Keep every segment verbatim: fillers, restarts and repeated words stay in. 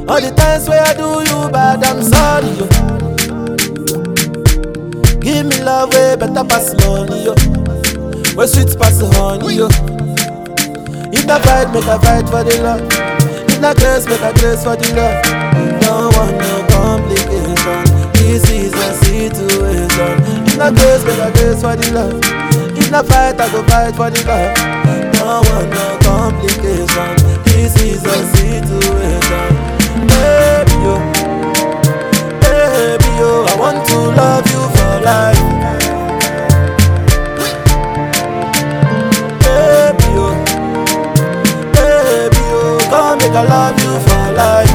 All the times where I do you bad, I'm sorry, yo. Give me love way better pass money, yo. Where sweet pass the honey, yo. If I fight, make a fight for the love. If I grace, make a grace for the love. Don't want no complication. This is a situation. If I grace, make a grace for the love. If I fight, I go fight for the love. Don't want no complication. This is a situation. Baby, yo. Baby, yo. I want to love you for life. Baby, yo. Baby, yo. Come make I love you for life.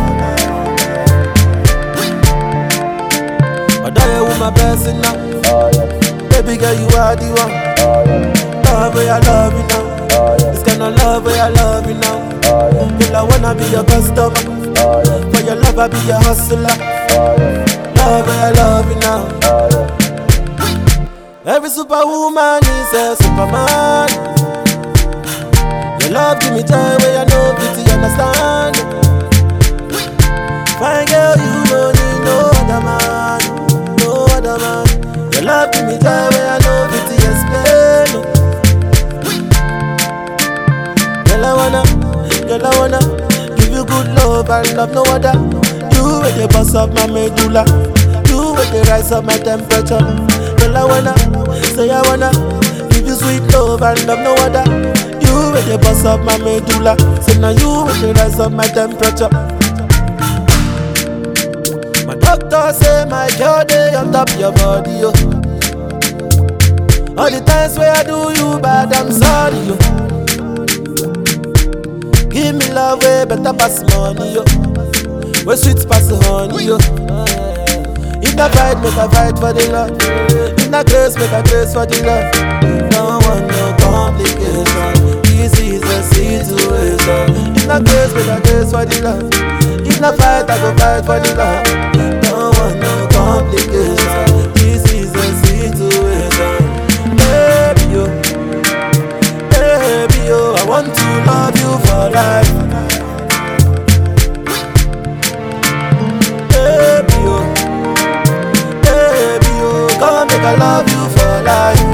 I die with my person now. Oh, yeah. Baby girl, you are the one. Oh, yeah. Love where I love you now. Oh, yeah. This kind of love where I love you now. Oh, yeah. Girl, I wanna be your customer. Oh, yeah. For your love, I be your hustler. Oh, yeah. Love where I love you now. Oh, yeah. Every superwoman is a superman. Your love give me joy where I know pity, understand. Fine girl, you don't need no other man. No other man. Your love give me joy where I know pity, explain. Girl, I wanna, girl, I wanna give you good love and love no other. You with the boss of my medulla. You with the rise of my temperature. Girl, I wanna, say I wanna give you sweet love and love no other. You with the boss of my medulla. Say now you with the rise of my temperature. My doctor say my girl they on top your body, yo. All the times where I do you bad, I'm sorry, yo. Give me love way better pass money, yo. Where sweet pass the honey, yo. If I fight, make a fight for the love. If I grace, make a grace for the love. Don't want no complication. This is a situation. If I grace, make a grace for the love. If I fight, I go fight for the love. Don't want no complication. This is a situation. Baby, yo. Baby, yo. I want to love you for life. Baby, yo. Baby, yo. Come make I love you for life.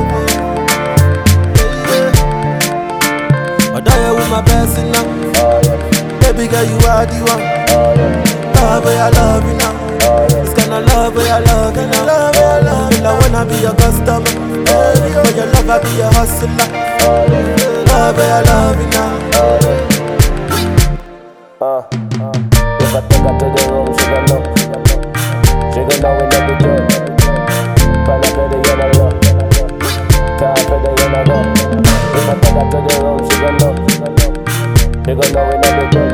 I die with my person now. Oh, yeah. Baby girl, you are the one. Oh, yeah. Love where I love you now. Oh, yeah. This kind of love where I love you now. Love where I love you. I wanna be your customer. Oh, yeah. For your love, I be your hustler. Oh, yeah. Love where I love you now. Oh, yeah. Uh, uh. If I take her to the room, she gon' know. She gon' know we know the joke. Find out for the yellow love. Time for the yellow love. If I take her to the room, she gon' know. She gon' know we know the joke.